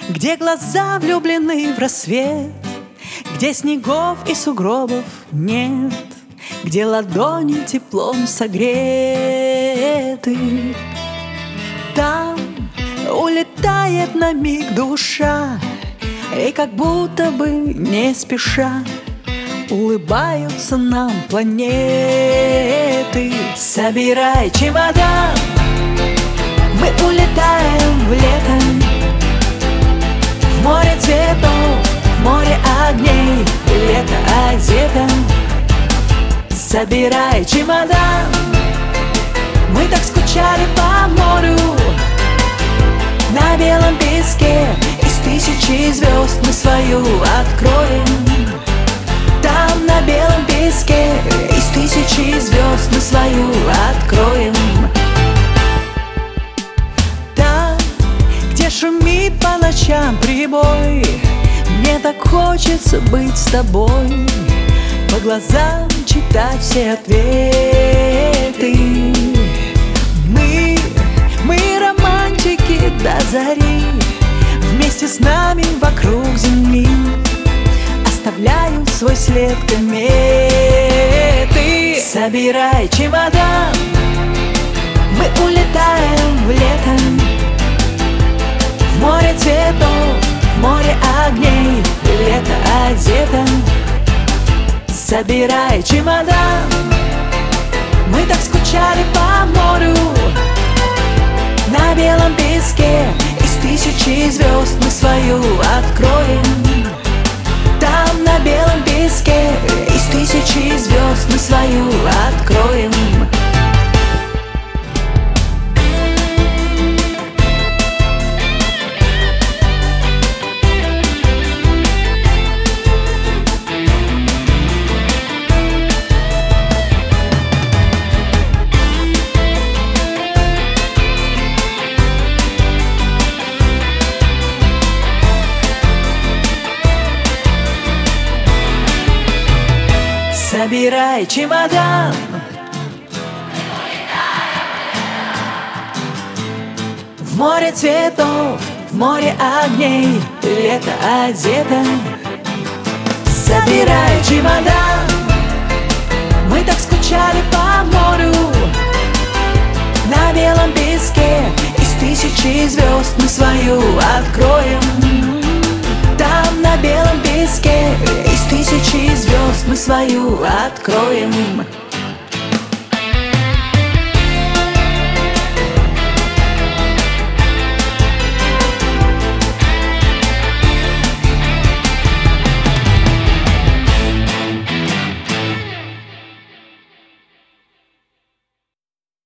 где глаза влюблены в рассвет, где снегов и сугробов нет, где ладони теплом согреты. Там улетает на миг душа, и как будто бы не спеша улыбаются нам планеты. Собирай чемодан, мы улетаем в лето, в море цветов, в море огней, лето одето. Собирай чемодан, мы так скучали по морю, на белом песке из тысячи звезд мы свою откроем. Там на белом песке из тысячи звезд мы свою откроем. Там, где шумит по ночам прибой, мне так хочется быть с тобой, по глазам читать все ответы. Мы романтики до зари, вместе с нами вокруг земли оставляют свой след кометы. Собирай чемодан, мы улетаем в лето, в море цветов, в море огней, лето одето. Собирай чемодан, мы так скучали по морю, на белом песке из тысячи звезд мы свою откроем. Там на белом песке из тысячи звезд мы свою откроем. Собирай чемодан, в море цветов, в море огней, лето одето. Собирай чемодан, мы так скучали по морю, на белом песке из тысячи звезд мы свою откроем. Там на белом песке из тысячи звезд мы свою откроем.